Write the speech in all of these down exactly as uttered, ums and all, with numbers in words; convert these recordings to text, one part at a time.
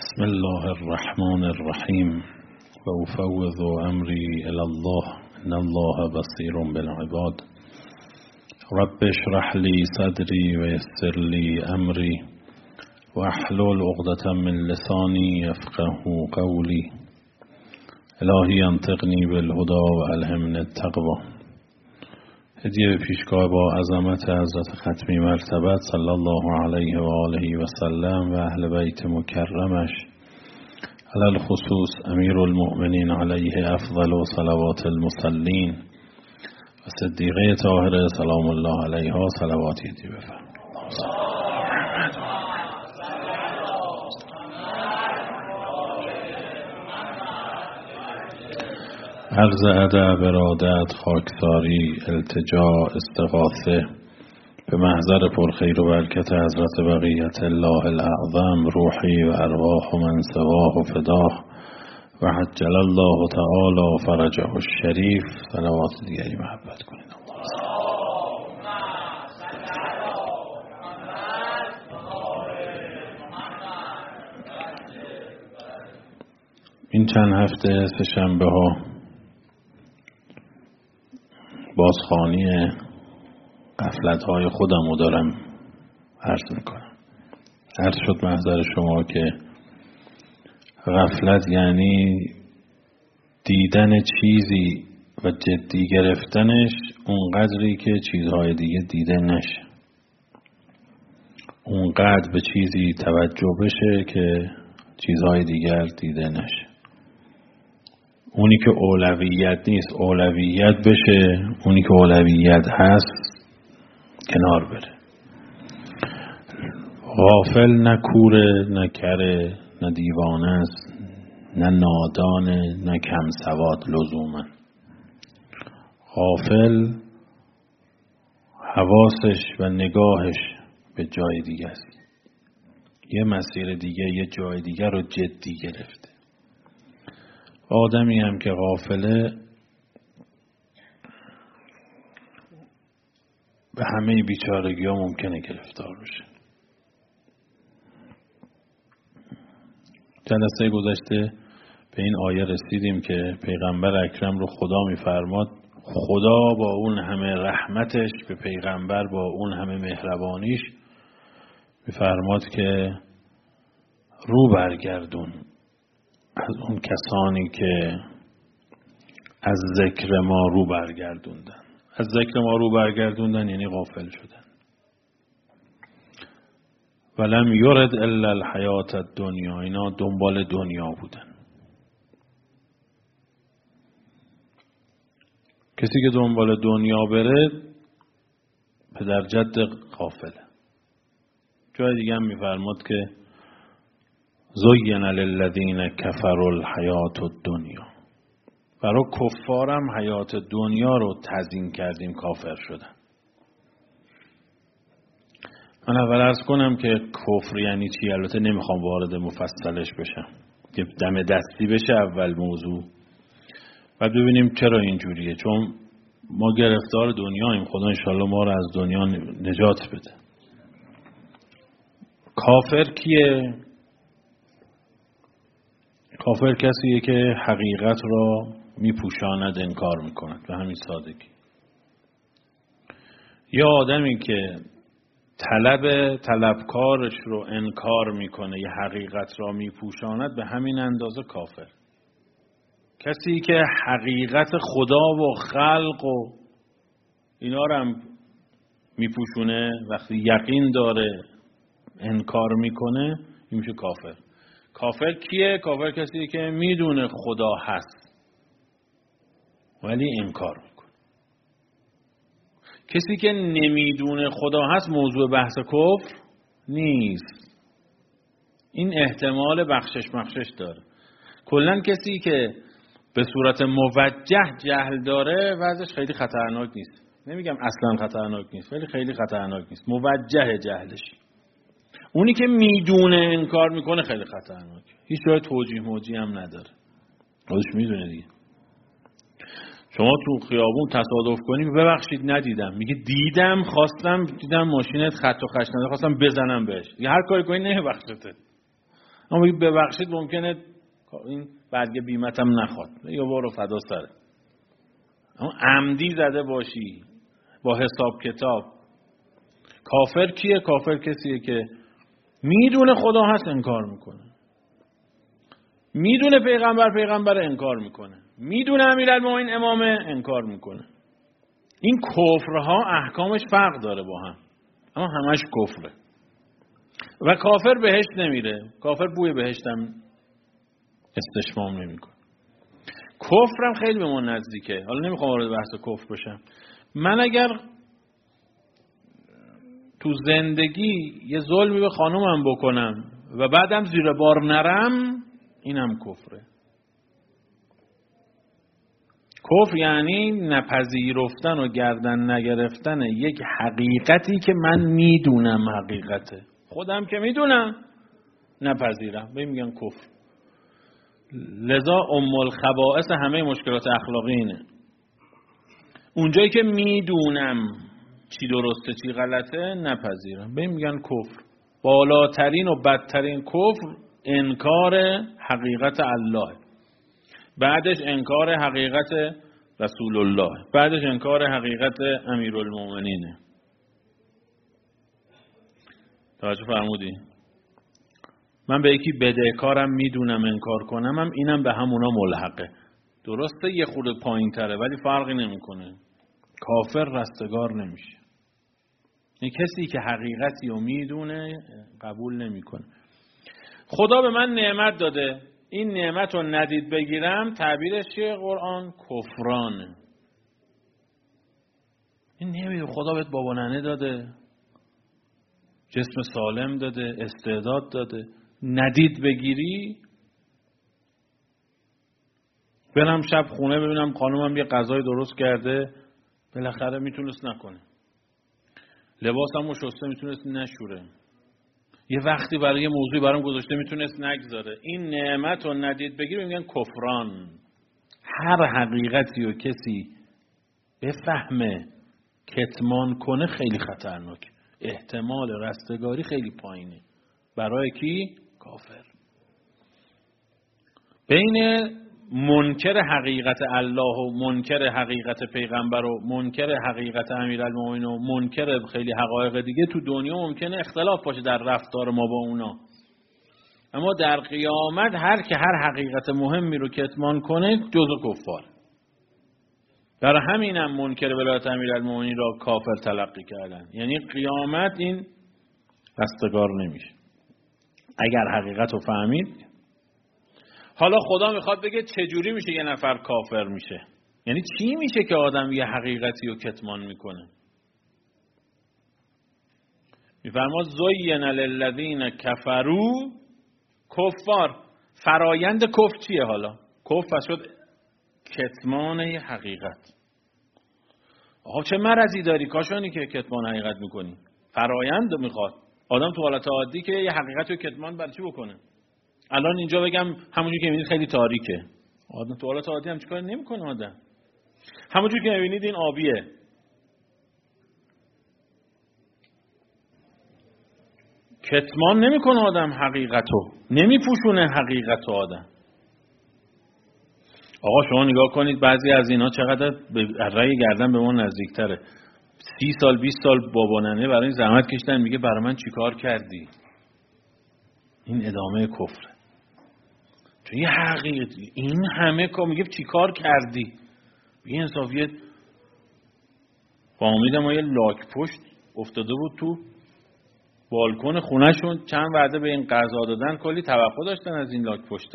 بسم الله الرحمن الرحیم و افوض امری الی الله ان الله بصیر بالعباد. رب اشرح لی صدری و یسر لی امری و احلل عقدة من لسانی یفقهوا قولی. الهی انطقنی بالهدی و الهمنی التقوی. هدیه به پیشگاه با عظمت حضرت ختمی مرتبت صلی الله علیه و آله و سلم و اهل بیت مکرمش، علی الخصوص امیر المؤمنین علیه افضل و صلوات المصلین و صدیقه طاهره سلام الله علیها صلواتی هدیه بفرمایید. عرض ادب، ارادت، خاکساری، التجا، استغاثه به محضر پرخیر و برکت حضرت بقیت الله الاعظم، روحی و ارواح من سواه و فداه و عجل الله تعالی فرجه الشریف. صلوات دیگری محبت کنید. این چند هفته سه شنبه ها بازخوانی غفلت های خودم رو دارم عرض میکنم. عرض شد محضر شما که غفلت یعنی دیدن چیزی و جدی گرفتنش اونقدری که چیزهای دیگه دیده نشه، اونقدر به چیزی توجه بشه که چیزهای دیگر دیده نشه. اونی که اولویت نیست اولویت بشه، اونی که اولویت هست کنار بره. غافل نه کوره، نه کره، نه دیوانه است، نه نادانه، نه کم سواد لزوما. غافل حواسش و نگاهش به جای دیگه است، یه مسیر دیگه، یه جای دیگه رو جدی گرفته. آدمی هم که غافله به همه بیچارگی ها ممکنه گرفتار بشه. جلسه گذشته به این آیه رسیدیم که پیغمبر اکرم رو خدا میفرماد، خدا با اون همه رحمتش به پیغمبر، با اون همه مهربانیش میفرماد که رو برگردون از اون کسانی که از ذکر ما رو برگردوندن. از ذکر ما رو برگردوندن یعنی غافل شدن. ولم یرد الا الحیات الدنیا، اینا دنبال دنیا بودن. کسی که دنبال دنیا بره پدر جد غافله. جای دیگه هم میفرماد که زین للذین کفروا الحیات الدنیا، برای کفارم حیات دنیا رو تزیین کردیم، کافر شدن. من اول عرض کنم که کفر یعنی چی، البته نمیخوام وارد مفصلش بشم، که دم دستی بشه اول موضوع، بعد ببینیم چرا اینجوریه. چون ما گرفتار دنیاییم، خدا انشالله ما رو از دنیا نجات بده. کافر کیه؟ کافر کسیه که حقیقت را میپوشاند، انکار میکند، به همین سادگی. یا آدمی که طلب طلبکارش رو انکار میکنه، یا حقیقت را میپوشاند، به همین اندازه کافر. کسی که حقیقت خدا و خلق و اینا رو هم میپوشونه، وقتی یقین داره انکار میکنه، این میشه کافر. کافر کیه؟ کافر کسی که میدونه خدا هست ولی انکار میکنه. کسی که نمیدونه خدا هست موضوع بحث کفر نیست، این احتمال بخشش مخشش داره. کلن کسی که به صورت موجه جهل داره وضعش خیلی خطرناک نیست. نمیگم اصلا خطرناک نیست، ولی خیلی خطرناک نیست، موجه جهلش. اونی که میدونه انکار میکنه خیلی خطرناک، هیچ جای توجیه موجی هم نداره، خودش میدونه دیگه. شما تو خیابون تصادف کنی ببخشید ندیدم، میگه دیدم، خواستم، دیدم ماشینت خط و خش نداره، خواستم بزنم بهش. یه هر کاری کنی نمیبخشته. اما بگید ببخشید ممکنه این برگ بیمتم نخواد یا بارو فدا سره. اما عمدی زده باشی با حساب کتاب. کافر کیه؟ کافر کسیه که میدونه خدا هست انکار میکنه، میدونه پیغمبر پیغمبر انکار میکنه، میدونه امیرالمومنین امامه انکار میکنه. این کفرها احکامش فرق داره با هم، اما همش کفره. و کافر بهشت نمیره، کافر بوی بهشتم استشمام نمیکنه. کفرم خیلی به ما نزدیکه. حالا نمیخوام وارد بحث کفر بشم. من اگر تو زندگی یه ظلمی به خانومم بکنم و بعدم زیر بار نرم، اینم کفره. کفر یعنی نپذیرفتن و گردن نگرفتن یک حقیقتی که من میدونم حقیقته، خودم که میدونم نپذیرم، به میگن کفر. لذا ام الخبائث همه مشکلات اخلاقی اینه. اونجایی که میدونم چی درسته چی غلطه نپذیرم، به میگن کفر. بالاترین و بدترین کفر انکار حقیقت الله، بعدش انکار حقیقت رسول الله، بعدش انکار حقیقت امیرالمومنینه. توجه فرمودی؟ من به یکی بدهکارم میدونم انکار کنم، هم اینم به همونا ملحقه. درسته یه خورده پایین تره ولی فرقی نمیکنه. کافر رستگار نمیشه. این کسی که حقیقتی رو میدونه قبول نمیکنه. خدا به من نعمت داده، این نعمت رو ندید بگیرم، تعبیرش چیه قرآن؟ کفرانه. این نمیده. خدا بهت بابا ننه داده، جسم سالم داده، استعداد داده، ندید بگیری؟ برم شب خونه ببینم خانومم یه غذای درست کرده، بالاخره میتونست نکنه. لباسم رو شسته میتونست نشوره. یه وقتی برای یه موضوعی برام گذاشته میتونست نگذاره. این نعمت رو ندید بگیر میگن کفران. هر حقیقتی رو کسی بفهمه کتمان کنه خیلی خطرناک، احتمال رستگاری خیلی پایینه. برای کی؟ کافر. بین منکر حقیقت الله و منکر حقیقت پیغمبر و منکر حقیقت امیرالمومنین و منکر خیلی حقایق دیگه تو دنیا ممکنه اختلاف باشه در رفتار ما با اونا، اما در قیامت هر که هر حقیقت مهمی رو کتمان کنه جزو کفار. برای همینم منکر ولایت امیرالمومنین را کافر تلقی کردن. یعنی قیامت این رستگار نمیشه اگر حقیقت رو فهمید. حالا خدا میخواد بگه چجوری میشه یه نفر کافر میشه، یعنی چی میشه که آدم یه حقیقتی رو کتمان میکنه. میفرماد زین للذین کفروا کفار. فرایند کفر چیه؟ حالا کفر شد کتمان یه حقیقت. آقا چه مرضی داری کاشانی که کتمان حقیقت میکنی؟ فرایند میخواد. آدم تو حالت عادی که یه حقیقتی رو کتمان برای چی بکنه؟ الان اینجا بگم همونجوری که میبینید خیلی تاریکه، آدم تو حالت عادی هم چیکار نمیکنه. آدم همونجوری که میبینید این آبیه، کتمان نمیکنه آدم حقیقتو، نمیپوشونه حقیقتو آدم. آقا شما نگاه کنید بعضی از اینا چقدر به رأی گردن به ما نزدیکتره. سی سال بیست سال بابا ننه برای این زحمت کشیدن، میگه برای من چیکار کردی؟ این ادامه کفره. چون یه حقیقتی این همه که میگه چیکار کردی؟ یه انصافیت فهمیدم ما یه لاک پشت افتاده بود تو بالکن خونهشون، چند وعده به این قضا دادن، کلی توقع داشتن از این لاک پشته.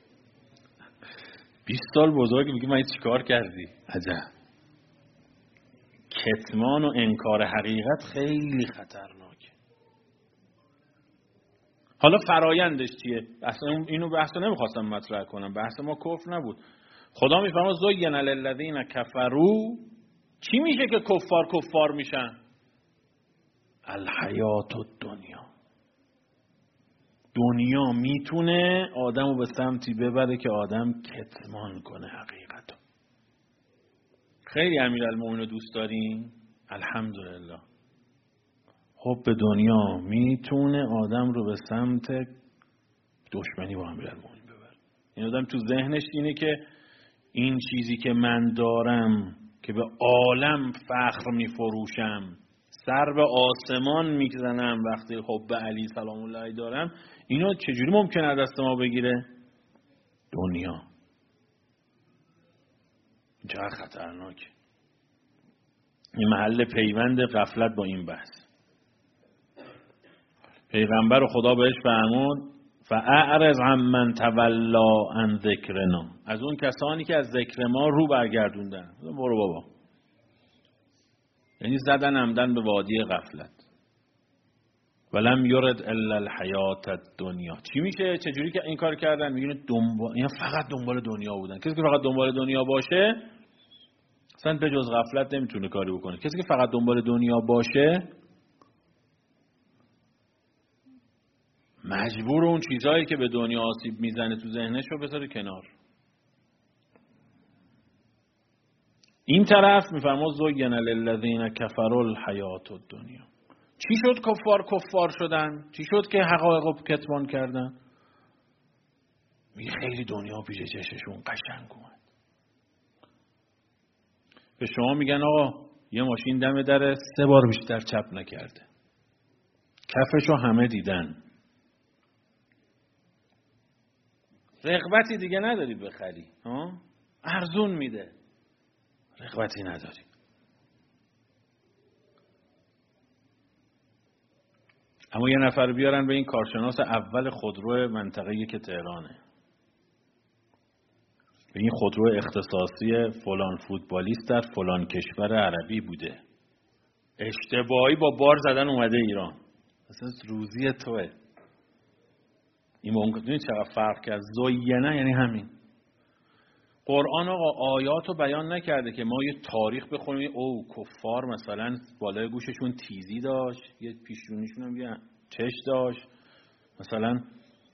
بیست سال بزرگ میگه من چیکار کردی؟ عجب. کتمان و انکار حقیقت خیلی خطرناکه. حالا فرایندش چیه؟ اصلا اینو بحثو نمیخواستم مطرح کنم، بحث ما کفر نبود. خدا میفرماد زین للذین کفروا. چی میشه که کفار کفار میشن؟ الحیات الدنیا. دنیا میتونه آدمو به سمتی ببره که آدم کتمان کنه حقیقتو. خیلی امیرالمومنین رو دوست داریم؟ الحمدلله. خب به دنیا میتونه آدم رو به سمت دشمنی با امیرالمومنین ببر. این آدم تو ذهنش اینه که این چیزی که من دارم که به عالم فخر میفروشم، سر به آسمان میزنم وقتی خب به علی سلام الله دارم، اینو چجوری ممکنه دست ما بگیره؟ دنیا. چقدر خطرناک. این محل پیوند غفلت با این بحث. پیغمبر خدا بهش فرمود فاعرض عمن تولا عن ذکرنا، از اون کسانی که از ذکر ما رو برگردوندن، برو بابا. یعنی زدن عمدن به وادی غفلت. ولم یرد الا الحیات الدنیا. چی میشه؟ چجوری که این کار کردن؟ میگن دنبال، اینا فقط دنبال دنیا بودن. کسی که فقط دنبال دنیا باشه اصلا به جز غفلت نمیتونه کاری بکنه. کسی که فقط دنبال دنیا باشه مجبور اون چیزهایی که به دنیا آسیب میزنه تو ذهنش رو بذاره کنار. این طرف میفرماد زین للذین کفروا الحیات الدنیا. چی شد کفار کفار شدن؟ چی شد که حقایق رو کتمان کردن؟ میگه خیلی دنیا پیش چششون قشنگ اومد. به شما میگن آقا یه ماشین دم در سه بار بیشتر چپ نکرده، کفشو همه دیدن، رغبتی دیگه نداری بخری، ها؟ ارزون میده، رغبتی نداری. اما یه نفر بیارن به این کارشناس اول خودرو منطقه یک تهرانه، به این خودرو اختصاصی فلان فوتبالیست در فلان کشور عربی بوده، اشتباهی با بار زدن اومده ایران، اصلا روزی توه. این ممکنه چقدر فرق کرد. زینه یعنی همین. قرآن آقا آیات رو بیان نکرده که ما یه تاریخ بخونیم او کفار مثلا بالای گوششون تیزی داشت، یه پیشونیشون هم یه چش داشت، مثلا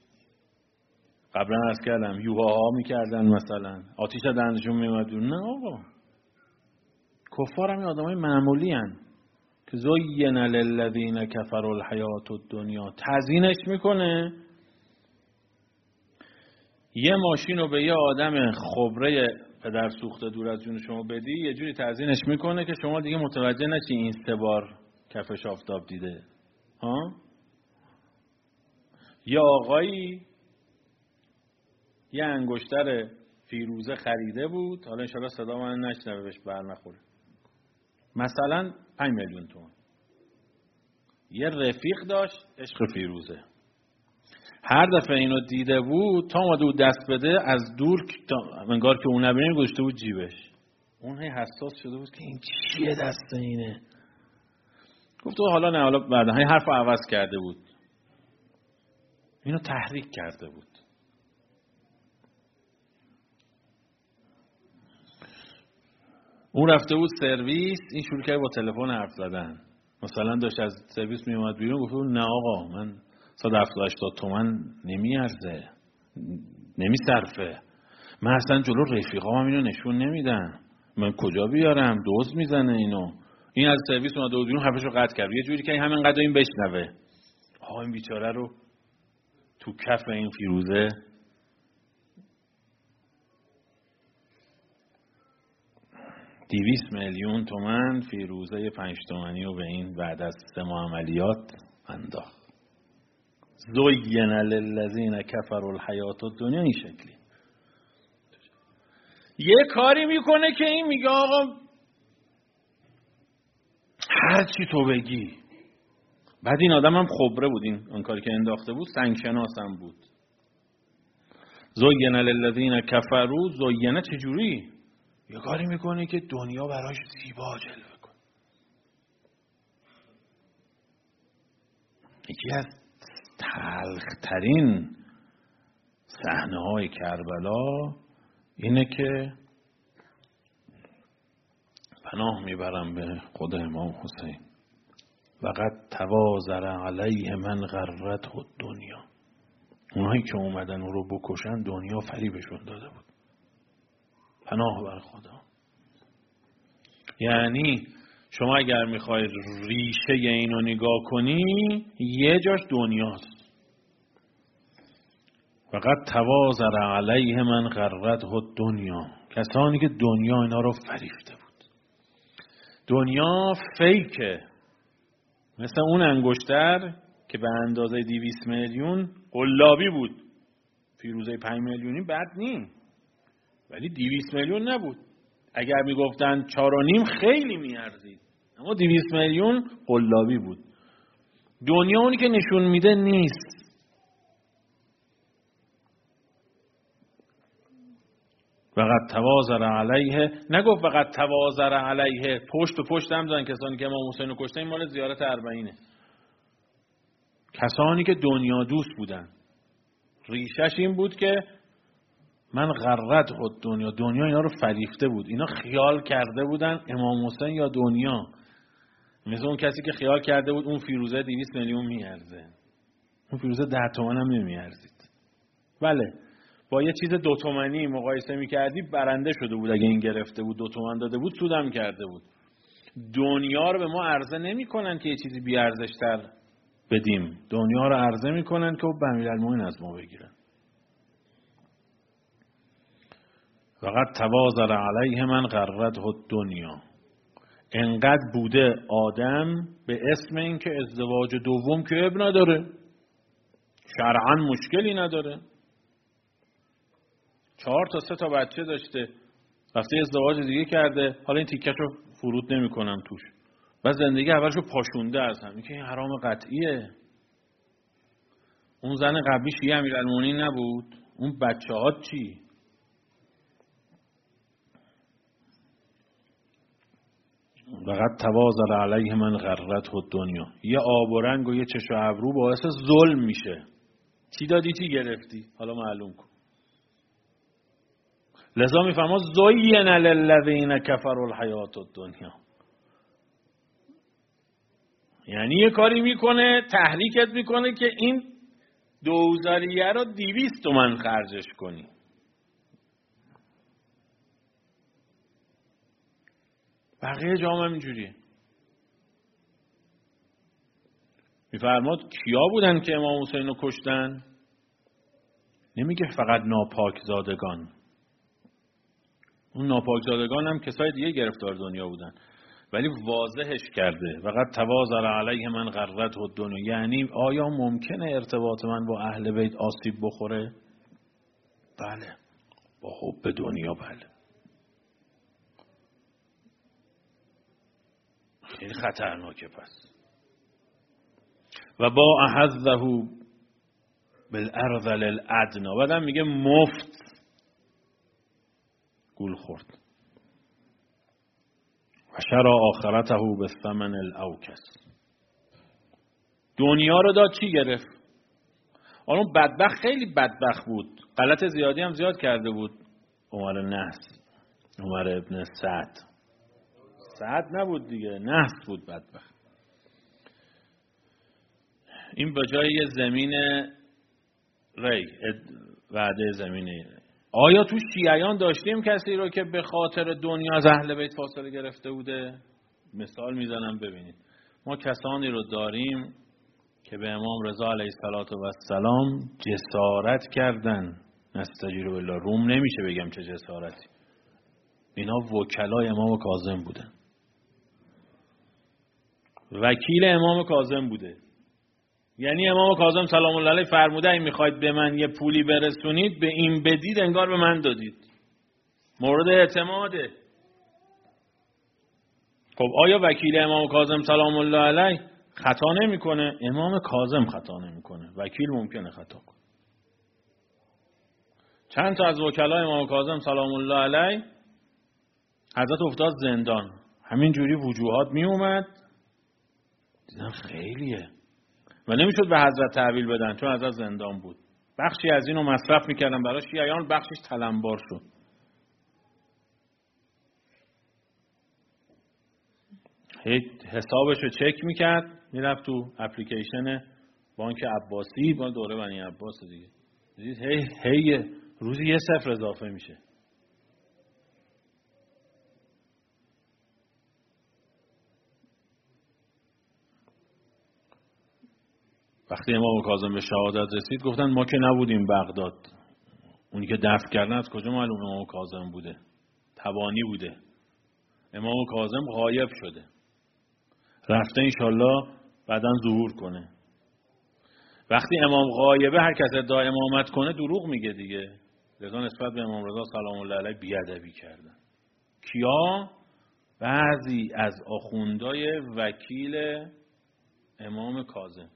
قبلا عرض کردم یوها میکردن، مثلا آتیش دهنشون میومد. نه آقا، کفار هم آدمای معمولی هن که زین للذین کفروا الحیات الدنیا تزیینش میکنه. یه ماشین رو به یه آدم خبره پدر سوخته دور از جون شما بدی، یه جوری تزیینش میکنه که شما دیگه متوجه نشی این سه بار کفش آفتاب دیده. ها؟ یه آقایی یه انگشتر فیروزه خریده بود، حالا انشاءالله صدا من نشنوه بهش بر نخوره، مثلا پنج میلیون تومان. یه رفیق داشت عشق فیروزه، هر دفعه اینو دیده بود تا اومده بود دست بده از دور انگار که اون نبینه گذاشته بود جیبش. اون هی حساس شده بود که این چیه دست اینه. گفت حالا نه، حالا بعدا هی حرفو عوض کرده بود، اینو تحریک کرده بود. اون رفته بود سرویس، این شروع کرد با تلفن حرف زدن. مثلا داشت از سرویس می اومد بیرون، گفت نه آقا من صد و هفتاد هشتاد تومن نمیارزه، نمیصرفه، من اصلا جلو رفیقام اینو نشون نمیدم، من کجا بیارم، دزد میزنه اینو. این از سرویس اومد و بیرون حرفشو قطع کرد یه جوری که همین قدر این بشنوه. آقا این بیچاره رو تو کف این فیروزه دویست میلیون تومن فیروزه پنج تومنی رو به این بعد از سه ماه عملیات انداخت. زین للذین کفروا الحیات الدنیا این شکلی. یه کاری میکنه که این میگه آقا هر چی تو بگی. بعد این آدم هم خبره بود، این اون کاری که انداخته بود سنگشناس هم بود. زین للذین کفروا، زینه چجوری؟ یه کاری میکنه که دنیا براش زیبا جلوه کنه. یکی از تلخترین صحنه های کربلا اینه که پناه میبرم به خود امام حسین، وقد توازر علیه من غرته الدنیا. اونایی که اومدن او رو بکشن دنیا فریبشون داده بود. پناه بر خدا. یعنی شما اگر میخواید ریشه اینو نگاه کنی، یه جاش دنیاست. فقط توازر علیه من غرته الدنیا، کسانی که دنیا اینا رو فریفته بود. دنیا فیکه، مثل اون انگشتر که به اندازه دویست میلیون قلابی بود. فیروزه پنج میلیونی بد نیم، ولی دویست میلیون نبود. اگر میگفتن چهار و نیم خیلی میارزید، اما دویست میلیون قلابی بود. دنیا اونی که نشون میده نیست. فقط توازر علیه، نگفت فقط توازر علیه، پشت و پشت هم دادن کسانی که امام حسین رو کشتن. این مال زیارت اربعینه. کسانی که دنیا دوست بودن، ریشش این بود که من غرت خود دنیا، دنیا اینا رو فریفته بود. اینا خیال کرده بودن امام حسین یا دنیا، مثل اون کسی که خیال کرده بود اون فیروزه دویست میلیون میارزه. اون فیروزه ده تومن هم نمیارزید. بله، با یه چیز دو تومنی مقایسه میکردی برنده شده بود. اگه این گرفته بود دو تومن داده بود سودم کرده بود. دنیا رو به ما عرضه نمیکنن که یه چیزی بی ارزش تر بدیم. دنیا رو عرضه میکنن که به امیرالمومنین از ما بگیرن. فقط توازر علیه من غرته الدنیا. انقدر بوده آدم به اسم این که ازدواج دوم که اب نداره، شرعاً مشکلی نداره، چهار تا سه تا بچه داشته، رفته ازدواج دیگه کرده، حالا این تیکشو فرود نمی کنم توش، و زندگی اولشو پاشونده از هم. این حرام قطعیه. اون زن قبلی شیعه امیرالمومنین نبود، اون بچه ها چی؟ فقط توازر علیه من غرته الدنیا. یه آب و رنگ و یه چش و ابرو باعث ظلم میشه. چی دادی چی گرفتی، حالا معلوم کن. لذا میفهمه زین للذین کفروا الحیات الدنیا، یعنی یه کاری میکنه تحریکت میکنه که این دوزاریه رو دیویست تومن خرجش کنی. بقیه جام هم اینجوریه. میفرماد کیا بودن که امام حسین رو کشتن؟ نمیگه فقط ناپاکزادگان. اون ناپاکزادگان هم کسای دیگه گرفتار دنیا بودن، ولی واضحش کرده فقط توازر علیه من غرته الدنیا. یعنی آیا ممکنه ارتباط من با اهل بیت آسیب بخوره؟ بله، با حب دنیا بله. خیلی خطرناکه. پس و با احظه بالارذل الادنا، بعدم میگه مفت گول خورد. و شرع آخرته بالثمن الاوکس. دنیا رو داد چی گرفت؟ اون بدبخت خیلی بدبخت بود، غلط زیادی هم زیاد کرده بود. عمر نحس، عمر ابن سعد، سعد نبود دیگه، نحس بود بدبخت. این به جای یه زمین ری وعده زمینه. آیا تو شیعیان داشتیم کسی رو که به خاطر دنیا از اهل بیت فاصله گرفته بوده؟ مثال میزنم ببینید. ما کسانی رو داریم که به امام رضا علیه السلام جسارت کردن. نستجیر بالله، روم نمیشه بگم چه جسارتی. اینا وکلای امام کاظم بودن، وکیل امام کاظم بوده. یعنی امام کاظم سلام الله علیه فرموده این میخواید به من یه پولی برسونید، به این بدید انگار به من دادید. مورد اعتماده. خب آیا وکیل امام کاظم سلام الله علیه خطا نمیکنه؟ امام کاظم خطا نمیکنه، وکیل ممکنه خطا کنه. چند تا از وکلای امام کاظم سلام الله علیه حضرت افتاد زندان، همین جوری وجوهات می اومد، دیدن خیلیه و نمیشد به حضرت تحویل بدن چون حضرت زندان بود. بخشی از اینو مصرف میکردن برای شیعیان، بخشش تلمبار شد. حسابش رو چک میکرد، میرفت تو اپلیکیشن بانک عباسی، با دوره بنی عباس دیگه، دید هی هی روزی یه صفر اضافه میشه. وقتی امام کاظم به شهادت رسید گفتن ما که نبودیم بغداد. اونی که دفن کردن از کجا معلوم امام کاظم بوده؟ تبانی بوده. امام کاظم غایب شده، رفته انشالله بعداً ظهور کنه. وقتی امام غایبه هر کس ادعای امامت کنه دروغ میگه دیگه. لذا نسبت به امام رضا سلام الله علیه بیادبی کردن. کیا؟ بعضی از آخوندای وکیل امام کاظم.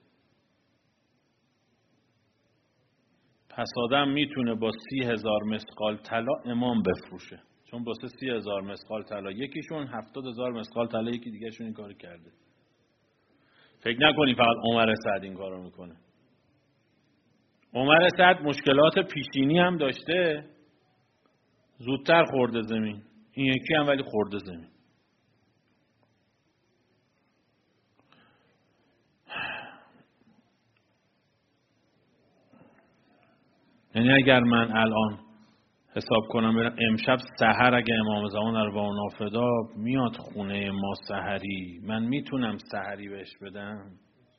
پس آدم میتونه با سی هزار مسقال طلا امام بفروشه، چون با سی هزار مسقال طلا یکیشون هفتاد هزار مسقال طلا یکی دیگه شون این کار کرده. فکر نکنی فقط عمر سعد این کارو میکنه. عمر سعد مشکلات پیشینی هم داشته، زودتر خورده زمین. این یکی هم ولی خورده زمین. یعنی اگر من الان حساب کنم برم امشب سحر اگه امام زمان اربعین نافدا میاد خونه ما سحری، من میتونم سحری بهش بدم؟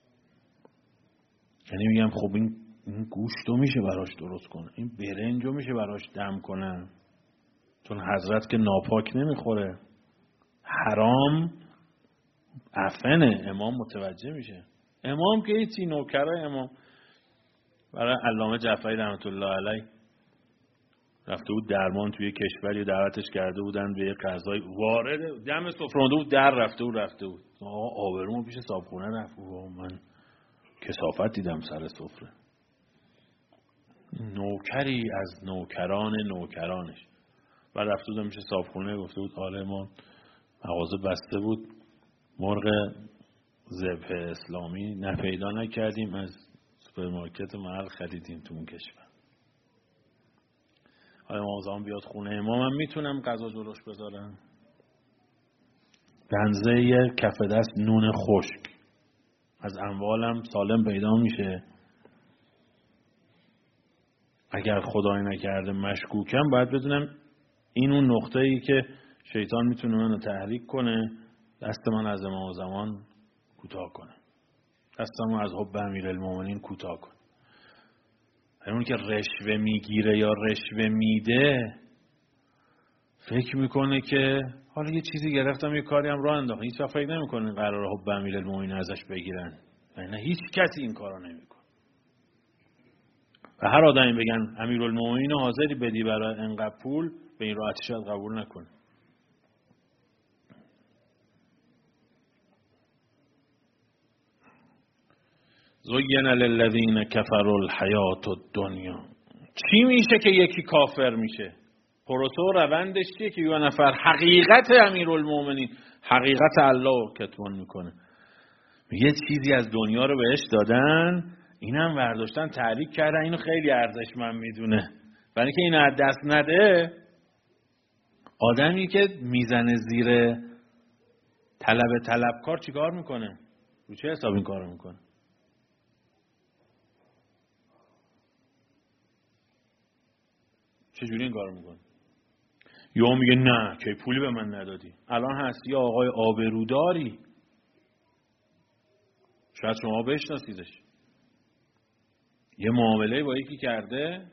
یعنی میگم خب این این گوشتو میشه براش درست کنه، این برنجو میشه براش دم کنه، چون حضرت که ناپاک نمیخوره، حرام عفنه. امام متوجه میشه. امام که هیچی، نوکرای امام. برای علامه جعفری رحمت الله علیه رفته بود درمان توی کشوری، دعوتش کرده بودن به یه غذای، وارد دم سفره بود، در رفته بود رفته بود آقا آبرومو پیش صابخونه رفت. من کثافت دیدم سر سفره. نوکری از نوکران نوکرانش. بعد رفته بودم میشه صابخونه، گفته بود آره ما مغازه بسته بود، مرغ ذبح اسلامی نه پیدا نکردیم، از سوپرمارکت محل خریدیم تو اون کشور. آیا امام زمان بیاد خونه امام، من میتونم غذا جلوش بذارم؟ گنزه یه کف دست نون خشک از اموالم سالم پیدا میشه. اگر خدای نکرده مشکوکم، باید بدونم این اون نقطه ای که شیطان میتونه منو تحریک کنه، دست من از امام زمان کوتاه کنه، دستمو از حب امیرالمومنین کوتاه کنه. اون که رشوه میگیره یا رشوه میده فکر میکنه که حالا یه چیزی گرفتم یه کاری هم راه انداختم، هیچ وقت فکر نمیکنه قراره حب امیرالمومنین ازش بگیرن. نه، هیچ کسی این کارو نمیکنه. و هر آدمی بگن امیرالمومنین حاضری بدی برای انقدر پول، به این راحتی شاید قبول نکنه. زین للذین کفروا الحیات الدنیا. چی میشه که یکی کافر میشه؟ پروسه روندش چیه که یه نفر حقیقت امیرالمومنین، حقیقت الله رو کتمان میکنه، یه چیزی از دنیا رو بهش دادن، اینم برداشتن تحریک کردن، اینو خیلی ارزشمند میدونه، برای که اینو از دست نده. آدمی که میزنه زیر طلب طلبکار چیکار میکنه؟ رو چه حساب این کارو میکنه؟ چجوری این کارو میکنه؟ یا میگه نه که پولی به من ندادی. الان هستی یا آقای آبروداری، شاید شما بشناسیدش، یه معامله با یکی کرده،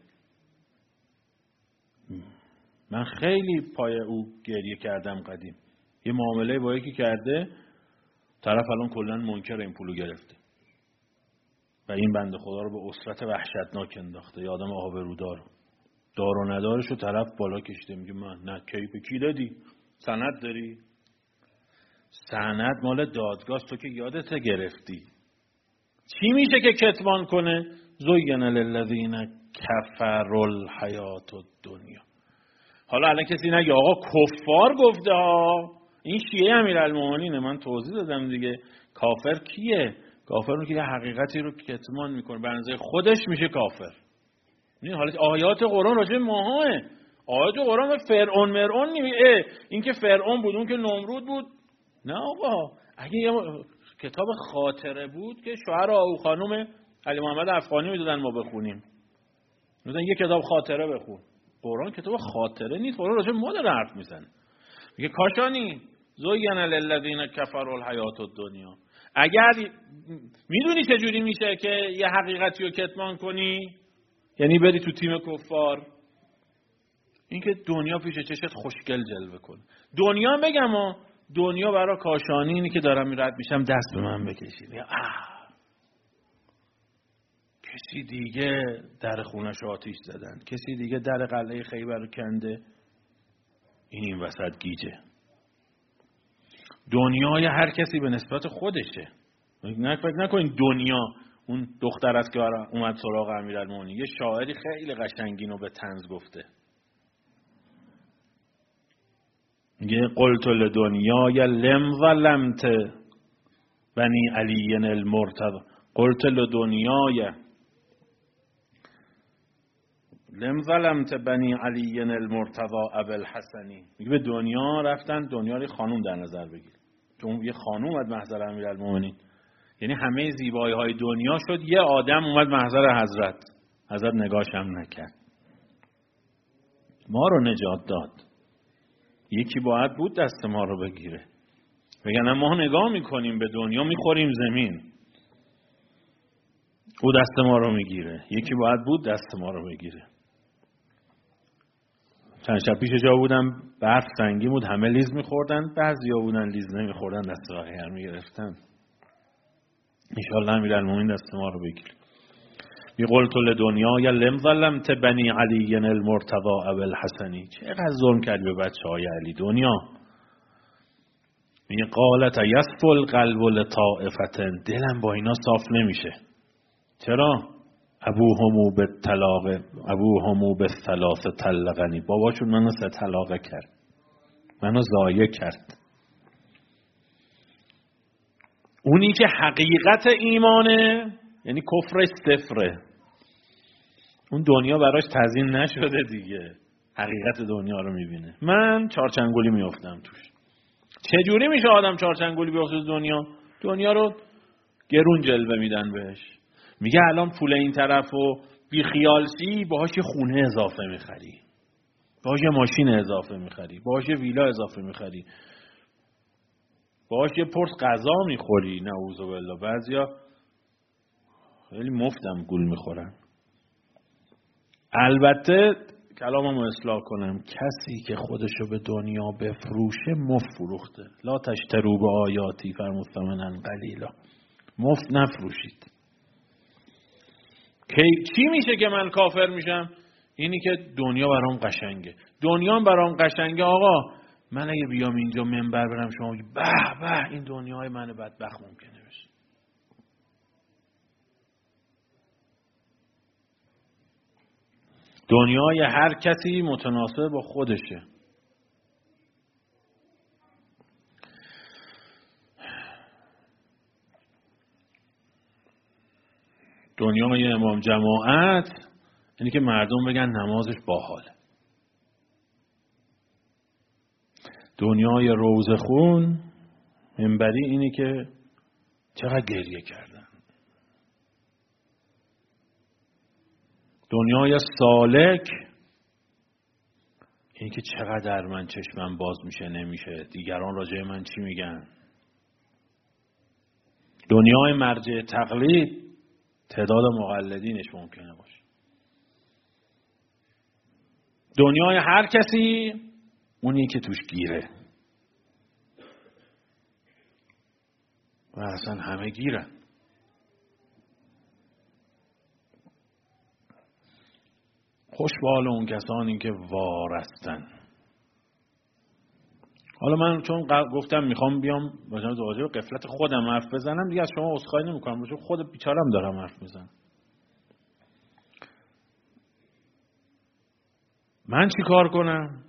من خیلی پای او گریه کردم قدیم، یه معامله با یکی کرده، طرف الان کلا منکر این پولو گرفته و این بنده خدا رو به اسرت وحشتناک انداخته. یه آدم آبرودار، دار و ندارشو طرف بالا کشیده، میگه من نه کی به کی دادی؟ سند داری؟ سند مال دادگاه، تو که یادت گرفتی. چی میشه که کتمان کنه؟ زین للذین کفروا الحیات الدنیا. حالا الان کسی نگه آقا کفار گفته ها، این شیعه امیرالمومنینه، من توضیح دادم دیگه. کافر کیه؟ کافر اون که یه حقیقتی رو کتمان میکنه، به اندازه خودش میشه کافر. این حالا آیات قرآن راجع به ماهاه، آیات قرآن فرعون مرعون نمیگه این که فرعون بود، اون که نمرود بود. نه آقا، اگه یه کتاب خاطره بود که شوهر او خانم علی محمد افغانی میدادن ما بخونیم، میگن یه کتاب خاطره بخون. قرآن کتاب خاطره نیست، قرآن راجع به ما داره حرف میزنه. میگه کاشانی زین للذین کفروا الحیات الدنیا. اگر میدونی چجوری میشه که یه حقیقتی رو کتمان کنی؟ یعنی بری تو تیم کفار، اینکه دنیا پیش چشت خوشگل جلوه کنه. دنیا بگم و دنیا برای کاشانی اینی که دارم رد میشم دست به من بکشید، آه کسی دیگه در خونش آتیش زدن، کسی دیگه در قلعه خیبر رو کنده، این این وسط گیجه. دنیای هر کسی به نسبت خودشه. فکر نکنین دنیا اون دختر است که اومد سراغ امیرالمومنین. یه شاعری خیلی قشنگینو به طنز گفته، میگه قلت لدنیای لم ظلمت بنی علی المرتضی، قلت لدنیای لم ظلمت بنی علی المرتضی ابو الحسنی. میگه به دنیا رفتن، دنیا رو خانوم در نظر بگیر، چون یه خانوم اومد محضر امیرالمومنین، یعنی همه زیبایی های دنیا شد یه آدم اومد محضر حضرت، حضرت نگاش هم نکرد، ما رو نجات داد. یکی باید بود دست ما رو بگیره، وگرنه ما نگاه میکنیم به دنیا میخوریم زمین، او دست ما رو میگیره. یکی باید بود دست ما رو بگیره. چند شب پیش جا بودم برف سنگین بود، همه لیز میخوردن، بعضیا بودن لیز نمیخوردن دست راهی میگرفتن. انشاءالله امیرالمومنین دست ما رو بگیره. بی قلت لدنیای لم ظلمت بنی علی المرتضی ابو الحسنی. چقدر ظلم کردی به بچه های علی. دنیا میگه قالت یصف القلب لطائفة، دلم با اینا صاف نمیشه. چرا؟ ابوهمو بالطلاق ابوهمو بالثلاث طلقنی، باباشون منو سه طلاقه کرد، منو ضایع کرد. اونی که حقیقت ایمانه یعنی کفرش صفره، اون دنیا براش تزیین نشده دیگه، حقیقت دنیا رو میبینه. من چارچنگولی میافتم توش. چجوری میشه آدم چارچنگولی بیفته دنیا؟ دنیا رو گرون جلوه میدن بهش. میگه الان پول این طرف و بی خیالسی باهاش یه خونه اضافه میخری، باهاش یه ماشین اضافه میخری، باهاش یه ویلا اضافه میخری، باهاش یه پرس غذا میخوری. نعوذ بالله. بعضیا خیلی مفتم گول میخورن. البته کلاممو اصلاح کنم، کسی که خودشو به دنیا بفروشه مفت فروخته. لا تشتروا بآیاتی فرمود ثمنا قلیلا. مفت نفروشید. چی میشه که من کافر میشم؟ اینی که دنیا برام قشنگه. دنیا برام قشنگه آقا، من اگه بیام اینجا منبر برم شما بگی به به این دنیای من بدبخت ممکنه بشه. دنیای هر کسی متناسب با خودشه. دنیای امام جماعت اینی که مردم بگن نمازش باحاله. دنیای روزخون منبری اینی که چقدر گریه کردن. دنیای سالک اینی که چقدر من چشمم باز میشه نمیشه، دیگران راجع من چی میگن. دنیای مرجع تقلید تعداد مقلدینش ممکنه باشه. دنیای هر کسی اونی که توش گیره و اصلا همه گیرن. خوش به حال اون کسانی که وارستن. حالا من چون گفتم میخوام بیام راجع به غفلت خودم حرف بزنم، دیگه از شما عذرخواهی نمیکنم، چون خود بیچارم دارم حرف میزنم. من چی کار کنم؟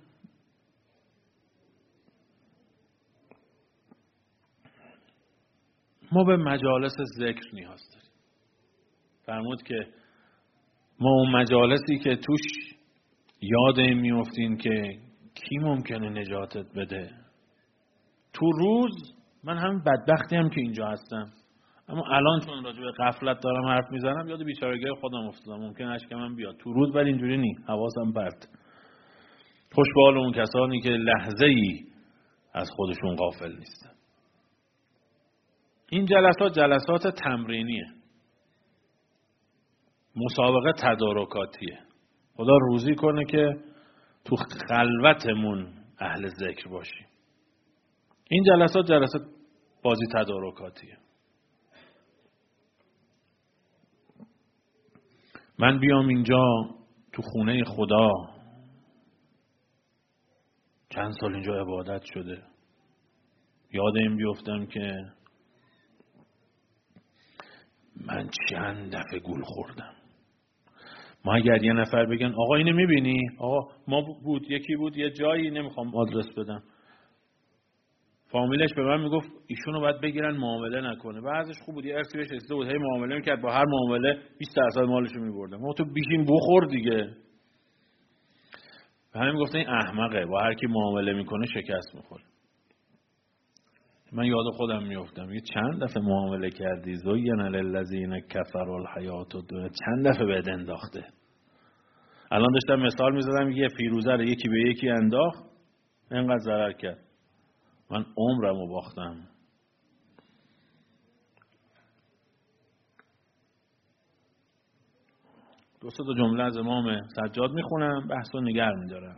ما به مجالس ذکر نیاز داریم. فرمود که ما اون مجالسی که توش یاد این میافتیم که کی ممکنه نجاتت بده. تو روز من همین بدبختی هم که اینجا هستم، اما الان چون راجع به غفلت دارم حرف میزنم یاد بیچارگی خودم افتادم. ممکنه اشک من بیاد تو روز، ولی اینجوری نی، حواسم پرت. خوش به حال اون کسانی که لحظه ای از خودشون غافل نیستن. این جلسات جلسات تمرینیه، مسابقه تدارکاتیه. خدا روزی کنه که تو خلوتمون اهل ذکر باشیم. این جلسات جلسات بازی تدارکاتیه. من بیام اینجا تو خونه خدا، چند سال اینجا عبادت شده، یاد این بیفتم که من چند دفعه گول خوردم. ما اگر یه نفر بگن آقا اینو میبینی؟ آقا ما بود یکی بود یه جایی، نمیخوام آدرس بدم، فامیلش به من میگفت ایشونو باید بگیرن معامله نکنه. بعضش خوب بود، یه ارثی بهش رسیده بود، هی معامله میکرد، با هر معامله بیست درصد مالشو میبردن. ما تو بیشین بخور دیگه. به همین گفتن این احمقه، با هر کی معامله میکنه شکست میخوره. من یاد خودم میافتم یه چند دفعه معامله کردی زین للذین کفروا الحیات الدنیا، چند دفعه بهت انداخته. الان داشتم مثال میزدم، یه فیروزه رو یکی به یکی انداخت، اینقدر ضرر کرد. من عمرمو باختم. دو سه تا جمله از امام سجاد میخونم، بحثو نگر میدارم.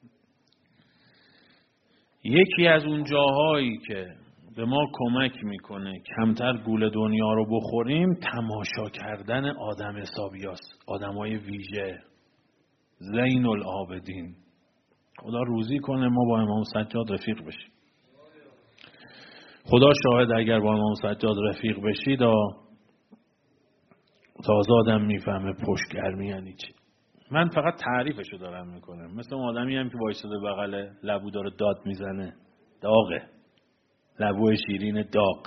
یکی از اون جاهایی که به ما کمک میکنه کمتر گول دنیا رو بخوریم، تماشا کردن آدم حسابیاست، آدمای ویژه، زین العابدین. خدا روزی کنه ما با امام سجاد رفیق بشیم. خدا شاهد اگر با امام سجاد رفیق بشید، تازه آدم میفهمه پشتگرمی یعنی چی. من فقط تعریفشو دارم میکنم، مثل اون آدمی هم که وایساده بغل لبو داره داد میزنه، داغه، لبو شیرین داغ،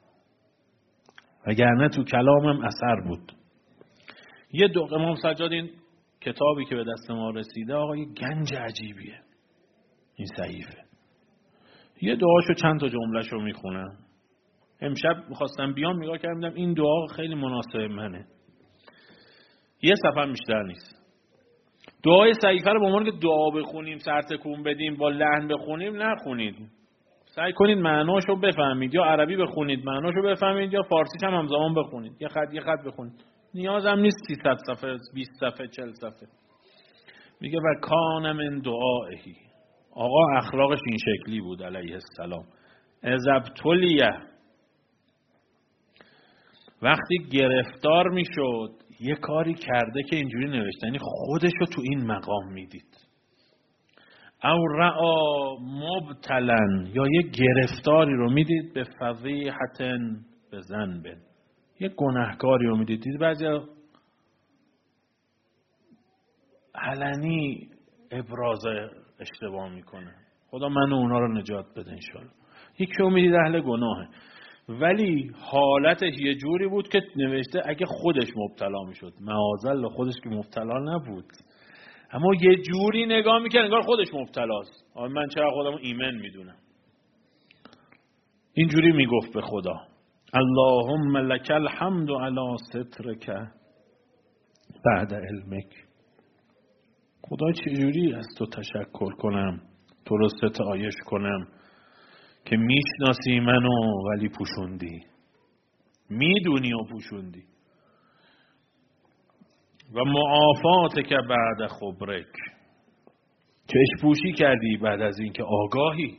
وگرنه تو کلامم اثر بود. یه دو امام سجاد، این کتابی که به دست ما رسیده آقا یه گنج عجیبیه، این صحیفه. یه دعاشو چند تا جملهشو میخونم. امشب میخواستم بیام نگاه کردم این دعا خیلی مناسب منه. یه صفحه بیشتر نیست. دعای صحیفه رو به عنوان که دعا بخونیم، سر تکون بدیم، با لحن بخونیم نخونید. سعی کنید معناشو بفهمید، یا عربی بخونید معناشو بفهمید، یا فارسیش هم همزمان بخونید، یه خط یه خط بخونید. نیازم نیست سیصد صفحه، بیست صفحه، چهل صفحه. میگه و کان من دعائه، آقا اخلاقش این شکلی بود علیه السلام. ازبتلیه، وقتی گرفتار میشد یه کاری کرده که اینجوری نوشته، یعنی خودشو تو این مقام میدید. او رعا مبتلن، یا یه گرفتاری رو میدید به فضیحتن به ذنب، یه گناهکاری رو میدید. دید بعضی علنی ابراز اشتباه میکنه، خدا من و اونا رو نجات بده انشالله. یکی رو میدید اهل گناهه، ولی حالتش یه جوری بود که نوشته اگه خودش مبتلا میشد، معاذالله خودش که مبتلا نبود، اما یه جوری نگاه میکنه انگار خودش مبتلاست. من چرا خودمو ایمن میدونم. اینجوری میگفت به خدا اللهم لک الحمد علی سترک بعد علمک. خدا چجوری از تو تشکر کنم، تو رو ستایش کنم که میشناسی منو ولی پوشوندی، میدونی و پوشوندی. و معافات که بعد خبرک، چشم پوشی کردی بعد از این که آگاهی.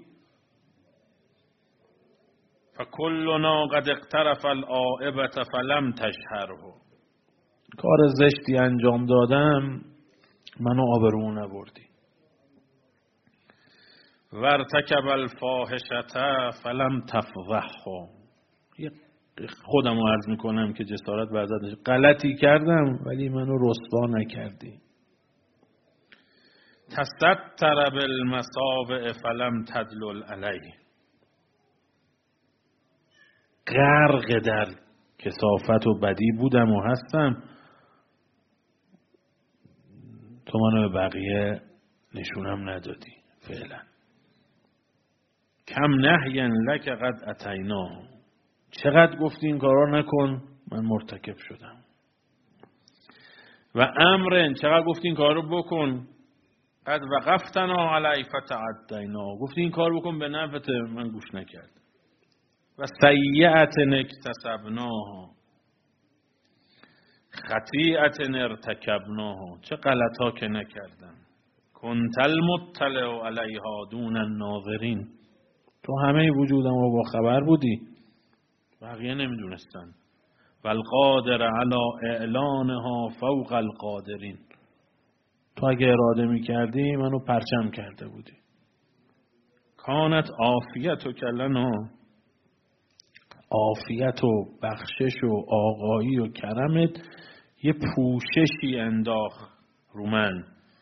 فکلنا قد اقترف العائبة فلم تشهره، کار زشتی انجام دادم منو آبرو نبردی. وارتکب الفاحشة فلم تفضحه، خودم رو عرض میکنم که جسارت ورزد نشه، غلطی کردم ولی منو رسوا نکردی. تستر بالمصابع فلم تدلل علیه، غرق در کثافت و بدی بودم و هستم، تو منو به بقیه نشونم ندادی. فعلا کم نهین لک قد اتینا، چقدر گفتی این کارا نکن من مرتکب شدم. و امرن، چقدر گفتی این کارو بکن قد وقفتنا علی فتعدینا، گفتی این کار بکن به نفعت من گوش نکردم. و سیئت اکتسبناها خطیئت ارتکبناها، چه غلط ها که نکردم. کنت المطلع علیها دون الناظرین، تو همه وجودم رو با خبر بودی، بقیه نمیدونستن. والقادر علی اعلانها فوق القادرین، تو اگه اراده میکردی منو پرچم کرده بودی. کانت عافیت و کلنا، عافیت و بخشش و آقایی و کرمت یه پوششی انداخت رو من.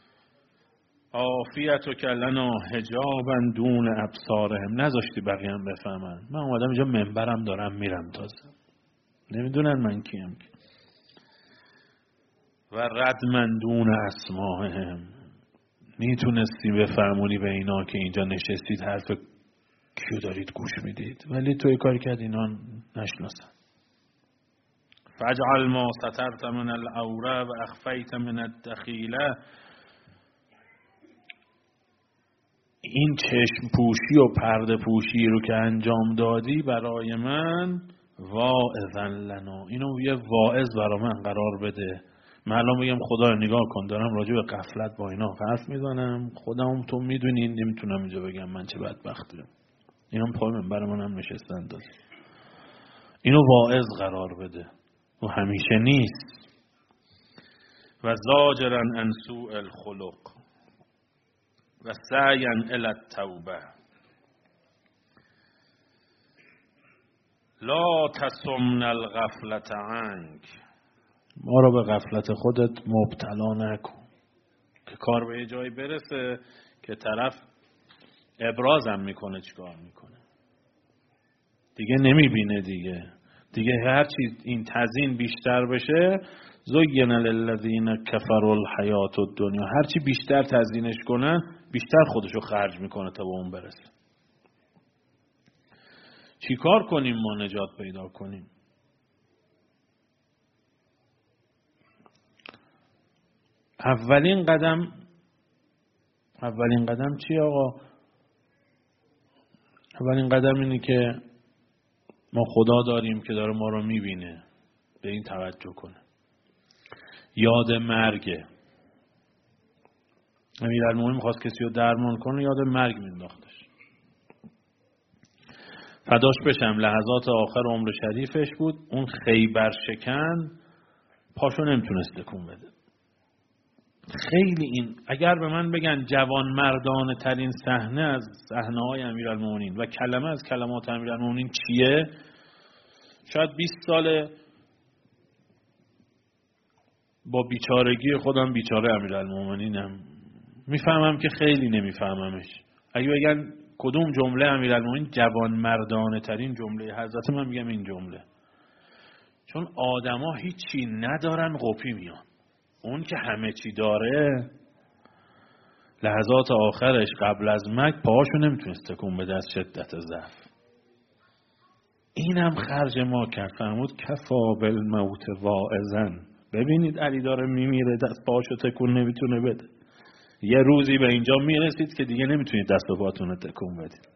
عافیت و کلنا حجابا دون ابصارهم، نذاشتی بقیه هم بفهمن. من اومدم اینجا منبرم دارم میرم، تازه نمیدونن من کیم. و ردمن دون اسماهم، میتونستی بفهمونی به اینا که اینجا نشستید حرف کیو دارید گوش میدید، ولی توی کاری کرد اینا نشناسن. فجعل ما سترت من العوره و اخفیت من الدخیله، این چشم پوشی و پرده پوشی رو که انجام دادی برای من، واعظا لنا، اینو یه واعظ برای من قرار بده. من الان میگم خدا رو نگاه کن، دارم راجع به غفلت با اینا حرف میزنم، خودم تو میدونین، نمیتونم اینجا بگم من چه بدبختیم. اینم پای منبر منم نشستن داد. اینو واعظ قرار بده و همیشه نیست. و زاجرا عن سوء الخلق و سعیا الی التوبه، لا تسمن الغفلة عنک، ما رو به غفلت خودت مبتلا نکن که کار به یه جایی برسه که طرف ابرازم میکنه چیکار میکنه دیگه نمیبینه، دیگه دیگه هر چی این تزیین بیشتر بشه، زین للذین کفروا الحیات الدنیا، هر چی بیشتر تزیینش کنن بیشتر خودشو خرج میکنه تا به اون برسه. چی کار کنیم ما نجات پیدا کنیم؟ اولین قدم اولین قدم چی آقا؟ اولین قدم اینه که ما خدا داریم که داره ما رو میبینه، به این توجه کنه. یاد مرگه. امیرالمومنین میخواست کسی رو درمان کنه، یاد مرگ مینداختش. فداش بشم، لحظات آخر عمر شریفش بود، اون خیبر شکن پاشو نمیتونست تکون بده. خیلی این اگر به من بگن جوان مردانه ترین صحنه از صحنه های امیرالمومنین و کلمه از کلمات امیرالمومنین چیه، شاید بیست سال با بیچارگی خودم بیچاره امیرالمومنینم میفهمم که خیلی نمیفهممش. اگه بگن کدوم جمله امیرالمومنین جوان مردانه ترین جمله حضرت، من میگم این جمله. چون آدما هیچی ندارن قپی میان، اون که همه چی داره لحظات آخرش قبل از مرگ پاهاشو نمیتونست تکون بده از شدت ضعف. اینم خرج ما کرد، فرمود کفا بالموت واعظا. ببینید علی داره میمیره، دست پاهاشو تکون نمیتونه بده. یه روزی به اینجا میرسید که دیگه نمیتونید دست و پاتون رو تکون بدید.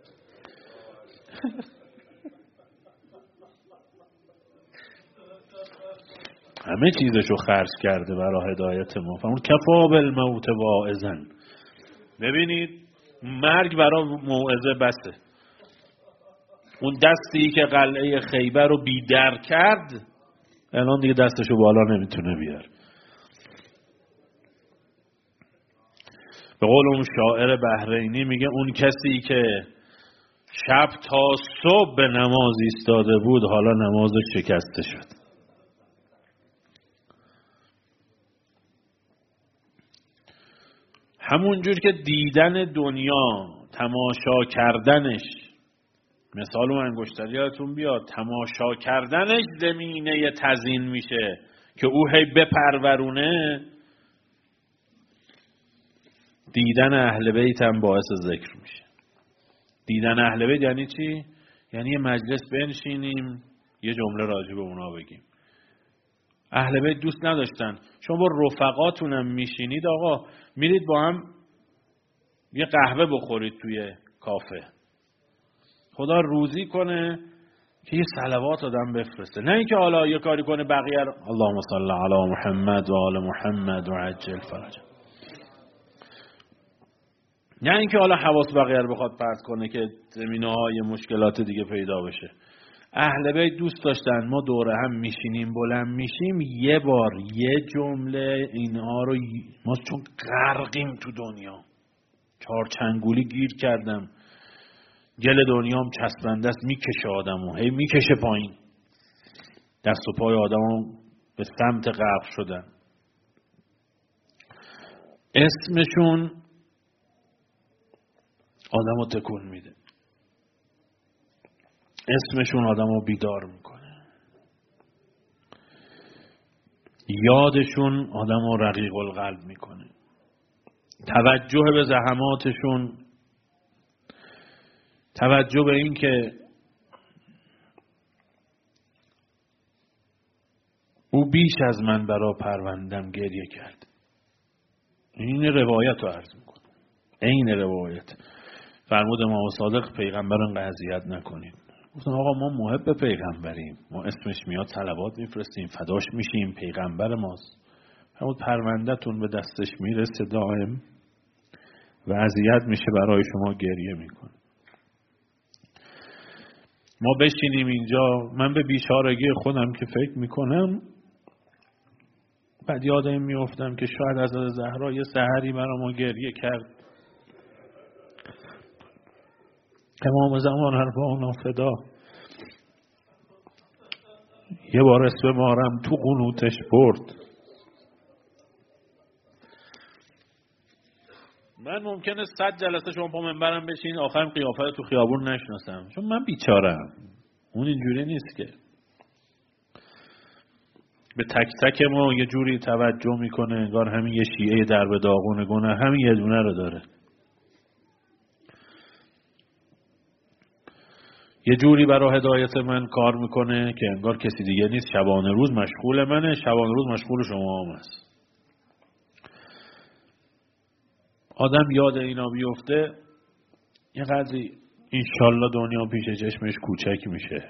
همه چیزشو خرج کرده برای هدایت ما. فرمود کفا بالموت واعظا. ببینید مرگ برای موعظه بسه. اون دستی که قلعه خیبر رو بیدر کرد الان دیگه دستشو بالا نمیتونه بیار. به قول اون شاعر بحرینی میگه اون کسی که شب تا صبح به نماز ایستاده بود حالا نمازش شکسته شد. همونجور که دیدن دنیا، تماشا کردنش، مثال اون انگشتری یادتون بیاد، تماشا کردنش زمینه تزیین میشه که او هی بپرورونه، دیدن اهل بیت هم باعث ذکر میشه. دیدن اهل بیت یعنی چی؟ یعنی یه مجلس بنشینیم یه جمله راجع به اونا بگیم. اهل بیت دوست نداشتن. شما با رفقاتونم میشینید آقا، میرید با هم یه قهوه بخورید توی کافه، خدا روزی کنه که یه صلوات آدم بفرسته، نه اینکه حالا یه کاری کنه بقیه رو اللهم صل علی محمد و آل محمد و عجل فرج، نه اینکه حالا حواس بقیه رو بخواد پرت کنه که زمینه‌های مشکلات دیگه پیدا بشه. اهل بیت دوست داشتن ما دوره هم میشینیم بلند میشیم یه بار یه جمله اینها رو، ما چون غرقیم تو دنیا، چارچنگولی گیر کردم، گل دنیام چسبنده است، میکشه آدمو، هی میکشه پایین، دست و پای آدمو به سمت غرق شدن. اسمشون آدمو تکون میده، اسمشون آدمو بیدار میکنه، یادشون آدمو رقیق القلب میکنه، توجه به زحماتشون، توجه به این که او بیش از من برا پروندم گریه کرد. این روایت رو عرض میکنم، این روایت فرمود امام صادق پیغمبران قضیت نکنید. گفتن آقا ما محب پیغمبریم، ما اسمش میاد صلوات میفرستیم، فداش میشیم، پیغمبر ماست. فرمود پرونده‌تون به دستش میرسه دائم و اذیت میشه برای شما گریه میکنه. ما بشینیم اینجا، من به بیچارگی خودم که فکر میکنم بعد یادم میافتم که شاید حضرت زهرا یه سحری برای ما گریه کرد. امام زمان ارواحنا فدا یه بار اسم مارم تو قنوتش برد. من ممکنه صد جلسه شما پا منبرم بشین آخرم قیافه تو خیابون نشناسم، چون من بیچارم. اون اینجوری نیست که به تک تک ما یه جوری توجه میکنه انگار همین یه شیعه در به داغون گونه همین یه دونه رو داره، یه جوری برای هدایت من کار میکنه که انگار کسی دیگه نیست، شبانه روز مشغول منه، شبانه روز مشغول شما هم هست. آدم یاد اینا بیفته یه قدری انشالله دنیا پیش چشمش کوچک میشه.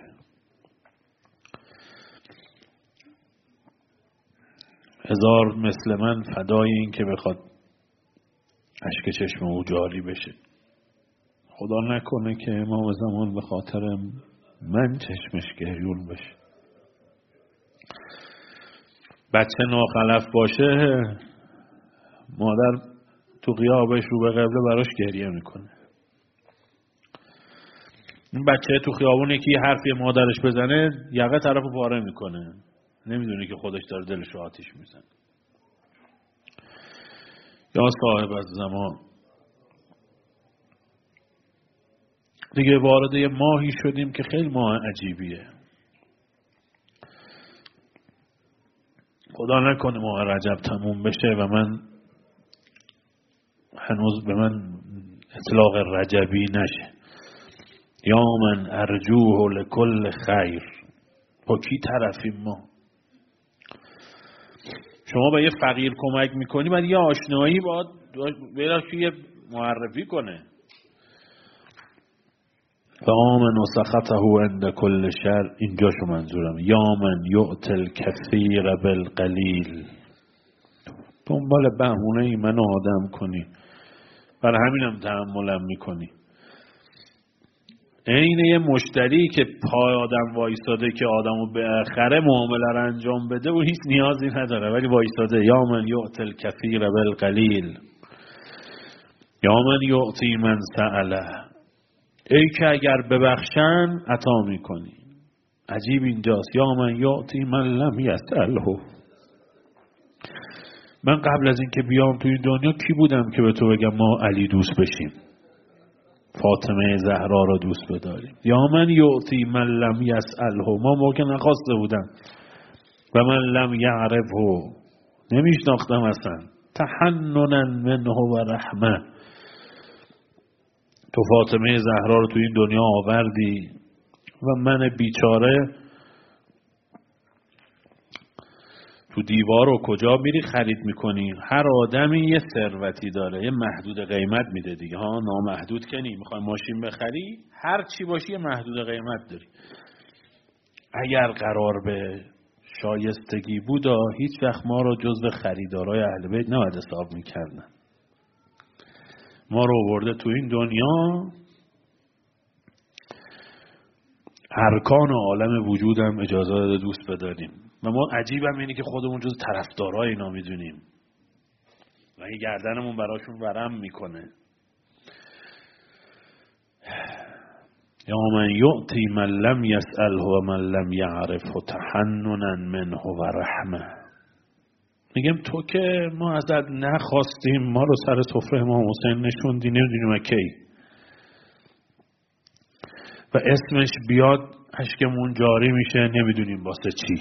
هزار مثل من فدای این که بخواد اشک چشم او جاری بشه. خدا نکنه که امام زمان به خاطر من چشمش گریون بشه. بچه ناخلف باشه مادر تو غیابش رو به قبله براش گریه میکنه. این بچه تو خیابون یکی حرفی مادرش بزنه یقه طرفو پاره میکنه، نمیدونه که خودش داره دلش رو آتیش میزنه. یا صاحب از زمان دیگه وارد یه ماهی شدیم که خیلی ماه عجیبیه. خدا نکنه ماه رجب تموم بشه و من هنوز به من اطلاق رجبی نشه. یا من ارجوه لکل خیر. با کی طرفیم ما؟ شما به یه فقیر کمک میکنی بعد یه آشنایی باید بیرش یه معرفی کنه. فآمن و سخطه عند کل شر. اینجا شو منظورم. یا من یؤت الکثیر بالقلیل. دنبال بهونه ای منو آدم کنی، برای همینم تحملم میکنی. این یه مشتری که پای آدم وایستاده که آدمو به خره معامله رو انجام بده و هیچ نیازی نداره ولی وایستاده. یا من یؤت الکثیر بالقلیل یا من یؤتی من سأله. ای که اگر ببخشن عطا میکنی. عجیب اینجاست. یا من یؤتی من لم یسأله. من قبل از این که بیام توی دنیا کی بودم که به تو بگم ما علی دوست بشیم، فاطمه زهرا را دوست بداریم؟ یا من یؤتی من لم یسأله. ما موقع نخواسته بودم. و من لم یعرفه. نمیشناختم اصلا. تحننا منه و رحمه. تو فاطمه زهرا رو تو این دنیا آوردی و من بیچاره تو دیوار رو کجا میری خرید میکنی؟ هر آدمی یه ثروتی داره، یه محدود قیمت میده دیگه ها، نامحدود که نی. میخوای ماشین بخری هر چی باشی یه محدود قیمت داری. اگر قرار به شایستگی بود هیچ وقت ما رو جزو خریدارای اهل بیت نباید حساب میکردن. ما رو برده تو این دنیا، ارکان عالم وجودم اجازه داده دوست بداریم و ما عجیبم اینه که خودمون جز طرفدارای اینا میدونیم و این گردنمون براشون ورم میکنه. یا من یعطی من لم یسأله و من لم یعرفه تحننا منه و رحمه. میگم تو که ما ازت نخواستیم، ما رو سر سفره امام حسین نشوندی، نمیدونیم کی و اسمش بیاد اشکمون جاری میشه، نمیدونیم واسه چی.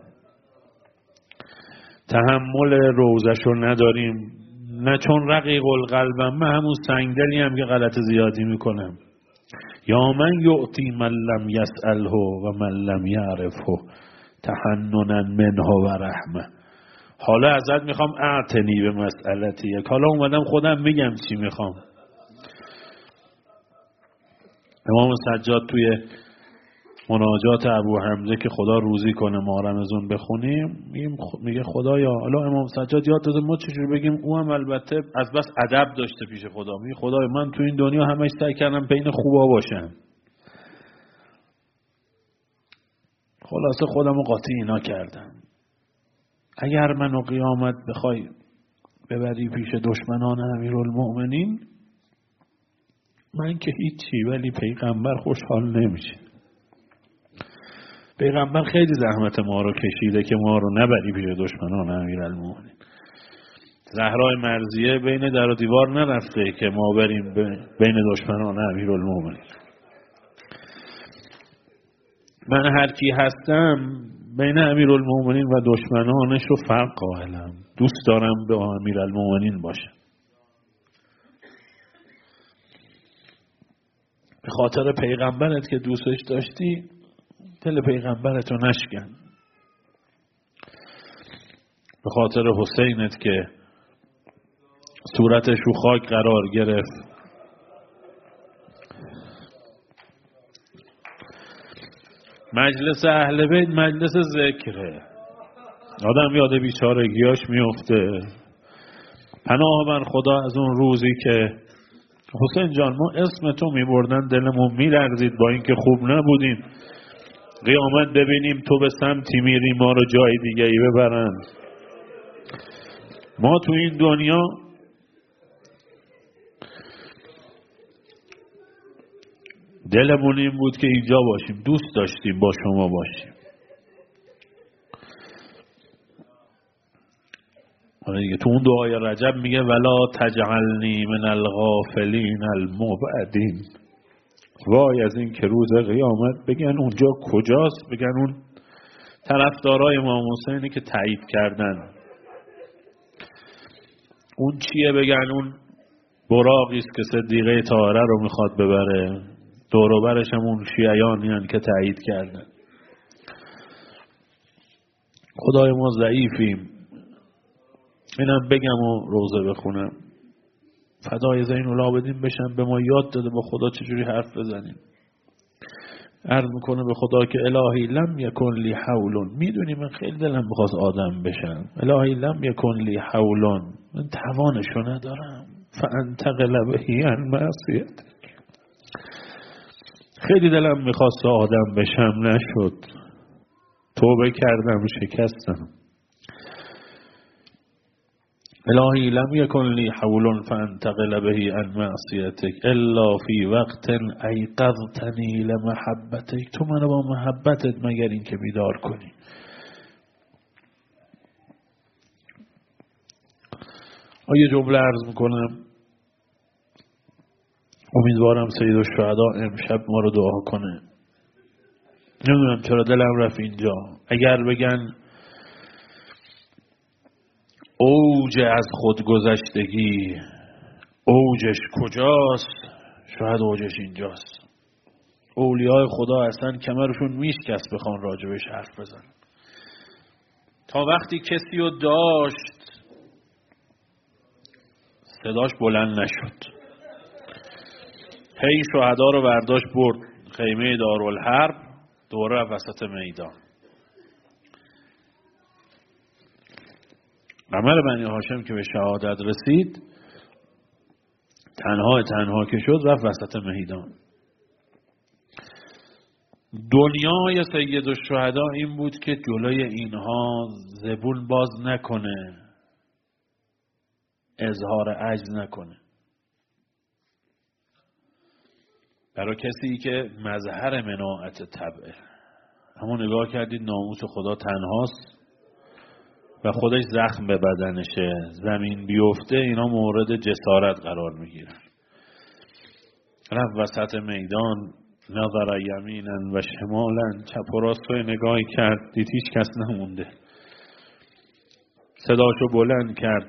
تحمل روزشو نداریم، نه چون رقیق القلبم، من همون سنگدلی هم که غلط زیادی میکنم. یا من یعطی من لم یسأله و من لم یعرفه تحننا منه و رحمه. حالا ازت میخوام اعتنی به مسئلتی یک. حالا اومدم خودم میگم چی میخوام. امام سجاد توی مناجات ابو حمزه که خدا روزی کنه ما رمضان بخونیم، میگه خدایا، حالا امام سجاد یاد داده ما چجوری بگیم، او هم البته از بس ادب داشته پیش خدا، میگه خدایا من تو این دنیا همش سعی کردم بین خوبا باشم، خلاصه خودمو قاطی اینا کردم. اگر منو قیامت بخوای ببری پیش دشمنان امیرالمؤمنین، من که هیچی، ولی پیغمبر خوشحال نمیشه. پیغمبر خیلی زحمت ما رو کشیده که ما رو نبری پیش دشمنان امیرالمؤمنین. زهرای مرضیه بین در و دیوار نرفته که ما بریم بین دشمنان امیرالمؤمنین. من هر کی هستم بین امیرالمؤمنین و دشمنانش رو فرق قائلم. دوست دارم به امیرالمؤمنین باشه. به خاطر پیغمبرت که دوستش داشتی دل پیغمبرت رو نشکن. به خاطر حسینت که صورتش رو خاک قرار گرفت، مجلس اهل بیت مجلس ذکره، آدم یاد بیچارگیاش میفته. پناه بر خدا از اون روزی که حسین جان ما اسم تو میبردن دلمون میلرزید با اینکه خوب نبودیم، قیامت ببینیم تو به سمتی میری ما رو جای دیگه ای ببرن. ما تو این دنیا دلمون این بود که اینجا باشیم، دوست داشتیم با شما باشیم. تو اون دعای رجب میگه ولا تجعلنی من الغافلین المبعدین. وای از این که روز قیامت بگن اونجا کجاست، بگن اون طرفدارای امام حسینی که تایید کردن اون چیه، بگن اون براقی است که صدیقه طاهره رو میخواد ببره، دور و برش هم اون شیعیانی هستند که تایید کردن. خدای ما ضعیفیم. اینم بگم و روزه بخونم، فدای زین العابدین بشم، به ما یاد داده با خدا چجوری حرف بزنیم. عرض میکنه به خدا که الهی لم یکن لی حولون. میدونی من خیلی دلم بخواست آدم بشم. الهی لم یکن لی حولون، من توانشو ندارم. فانتقل بهی عن معصیتک. خیلی دلم میخواست آدم بشم، نشد. توبه کردم، شکستم. الهی لم یکن لی حول فانتقل بهی عن معصیتک الا فی وقت ایقظتنی لمحبتک. تو منو با محبتت مگر این که بیدار کنی. آیه جمله عرض میکنم، امیدوارم سید الشهدا امشب ما رو دعا کنه. نمیدونم چرا دلم رفت اینجا. اگر بگن اوج از خودگذشتگی اوجش کجاست، شاید اوجش اینجاست. اولیاء خدا اصلا کمرشون میشکست بخوان راجبش حرف بزن. تا وقتی کسی رو داشت صداش بلند نشد. هی شهدا رو برداشت برد خیمه دارالحرب، دوره وسط میدان. عمر بنی هاشم که به شهادت رسید، تنها تنها که شد رفت وسط میدان. دنیای سید الشهدا این بود که جلوی اینها زبون باز نکنه، اظهار عجز نکنه. برای کسی که مظهر مناعت طبعه، اما نگاه کردید ناموس خدا تنهاست و خودش زخم به بدنشه، زمین بیفته اینا مورد جسارت قرار میگیرن. رفت وسط میدان، نظر یمینا و شمالا، چپ و راست رو نگاهی کرد، دید هیچ کس نمونده. صداشو بلند کرد.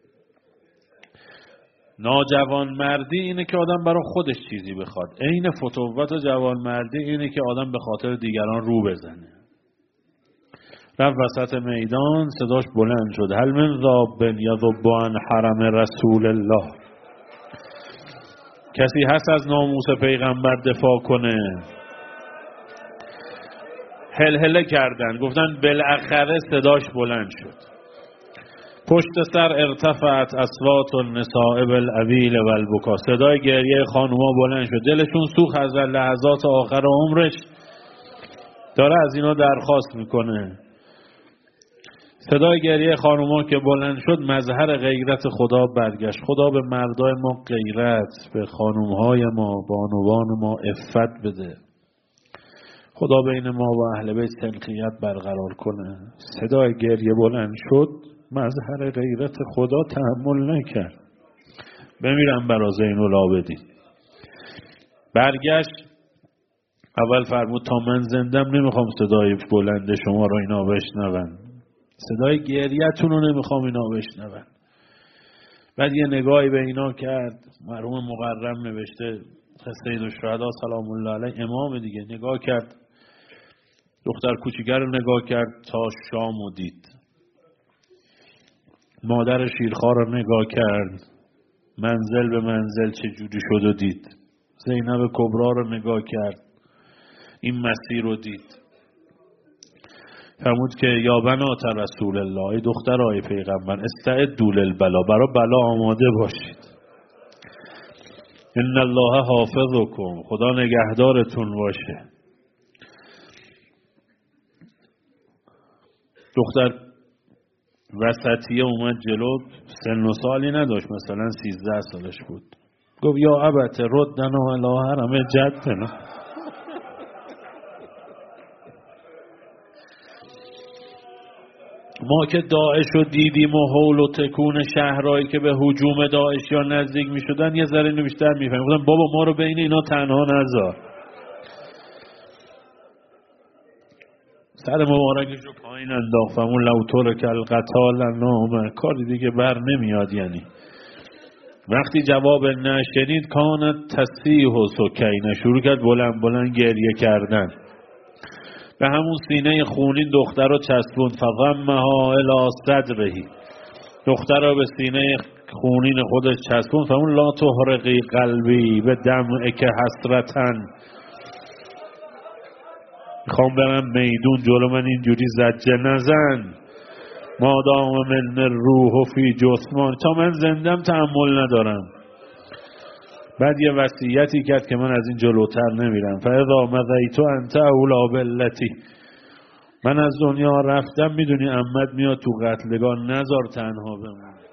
ناجوان مردی اینه که آدم برای خودش چیزی بخواد، عین فتوت جوان مردی اینه که آدم به خاطر دیگران رو بزنه. رفت وسط میدان، صداش بلند شد. هل من ذاب یذب عن حرم رسول الله؟ کسی هست از ناموس پیغمبر دفاع کنه؟ هلهله کردن، گفتن بالاخره صداش بلند شد. پشت سر ارتفعت اصوات النساء بالعویل و البکا، صدای گریه خانوما بلند شد. دلشون سوخت از لحظات آخر عمرش، داره از اینا درخواست میکنه. صدای گریه خانوما که بلند شد، مظهر غیرت خدا برگشت. خدا به مردای ما غیرت، به خانومهای ما، بانوان ما عفت بده. خدا بین ما و اهل بیت سلخیت برقرار کنه. صدای گریه بلند شد، مظهر غیرت خدا تحمل نکرد. بمیرم برا زین العابدین. برگشت، اول فرمود تا من زندم نمیخوام صدای بلند شما رو اینا بشنون، صدای گریه‌تون رو نمیخوام اینا بشنون. بعد یه نگاهی به اینا کرد. مرحوم مقرم نوشته سید الشهدا سلام الله علیه، امام دیگه، نگاه کرد دختر کوچیکه رو نگاه کرد تا شام و دید. مادر شیرخوار رو نگاه کرد، منزل به منزل چه جوری شد و دید. زینب کبرا رو نگاه کرد، این مسیر رو دید. فرمود که یا بنات رسول الله، ای دخترای پیغمبر، استعدوا للبلا، برای بلا آماده باشید. ان الله حافظکم، خدا نگهدارتون باشه. دختر وسطیه اومد جلو، سن و سالی نداشت، مثلا سیزده سالش بود. گفت یا ابت ردنا الی حرم جدنا. ما که داعش رو دیدیم و حول و تکون شهرهایی که به هجوم داعش یا نزدیک می شدن یه ذره اینو بیشتر می فهمیم. گفتن بابا ما رو بین اینا تنها نذار. سر مبارکش رو پایین انداخت. فمون لو ترک القتال نامه، کاری دیگه بر نمیاد. یعنی وقتی جواب نشنید کانت تصیح و سکینه، شروع کرد بلند بلند گریه کردن. به همون سینه خونین دختر رو چسبوند. فضمها الی صدرهی، دختر رو به سینه خونین خودش چسبوند. فمون لا تحرقی قلبی به دمعک حسرتن، میخوام برم میدون، جلو من اینجوری زجه نزن. مادام من الروح فی جسمان، تا من زندم تحمل ندارم. بعد یه وصیتی کرد که من از این جلوتر نمیرم. فاذا مضیت انت اولا بالتی، من از دنیا رفتم، میدونی عمت میاد تو قتلگاه، نذار تنها بمون.